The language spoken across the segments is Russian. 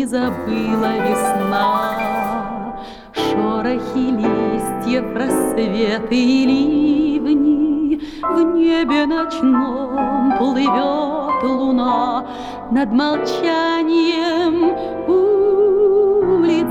забыла весна. Шорохи листьев, рассветы и ливни, в небе ночном плывет луна над молчанием улиц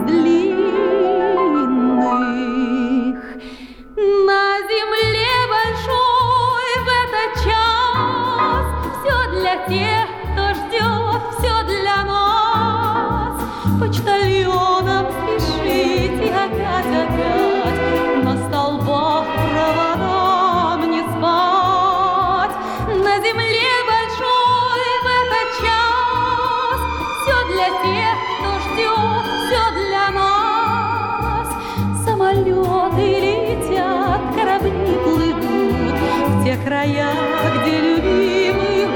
длинных. На земле большой в этот час все для тех, кто ждет, все для нас. Почтальонам спешите опять на столбах проводам не спать. На земле большой в этот час все для тех, кто ждет, все для нас. Самолеты летят, корабли плывут в те края, где любимых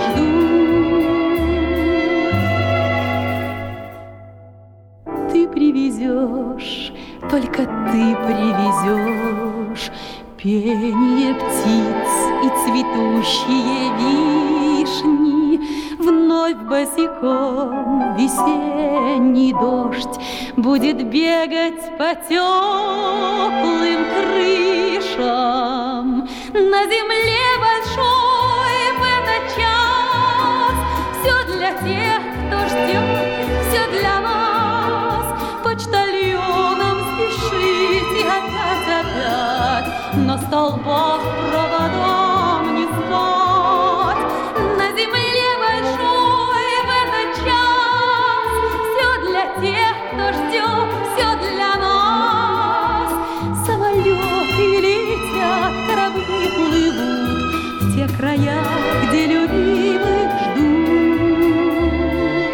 ждут. Ты привезешь, только ты привезешь пение птиц и цветущие вишни. Вновь босиком весенний дождь будет бегать по теплым крышам. На земле большой в этот час все для тех, кто ждет, все для нас. Почтальонам спешите опять на столбах проводам не спать. На земле большой в этот час все для тех, кто ждет, все для нас. Самолеты летят, корабли плывут в те края, где любимых ждут.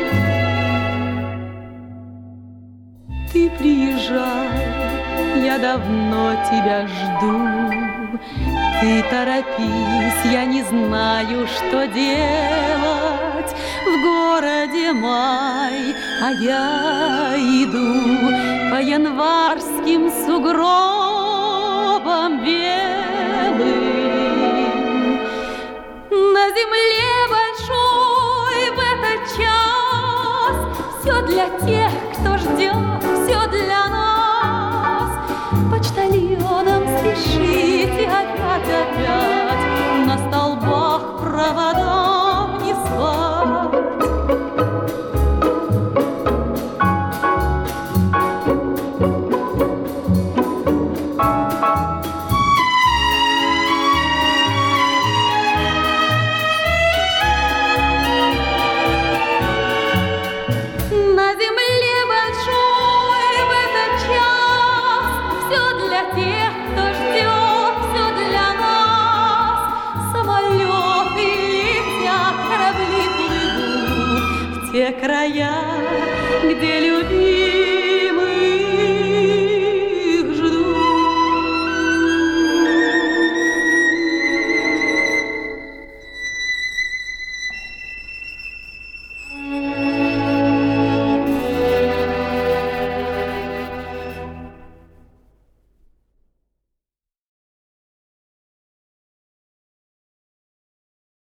Ты приезжай, я давно тебя жду. Ты торопись, я не знаю, что делать. В городе май, а я иду по январским сугробам белым. На земле большой в этот час все для тех, кто ждет, все для нас. Почтальонам спешите опять на столбах проводам не спать. На земле большой в этот час все для тех, кто ждет, все для нас. Самолеты летят, корабли плывут в те края, где любимых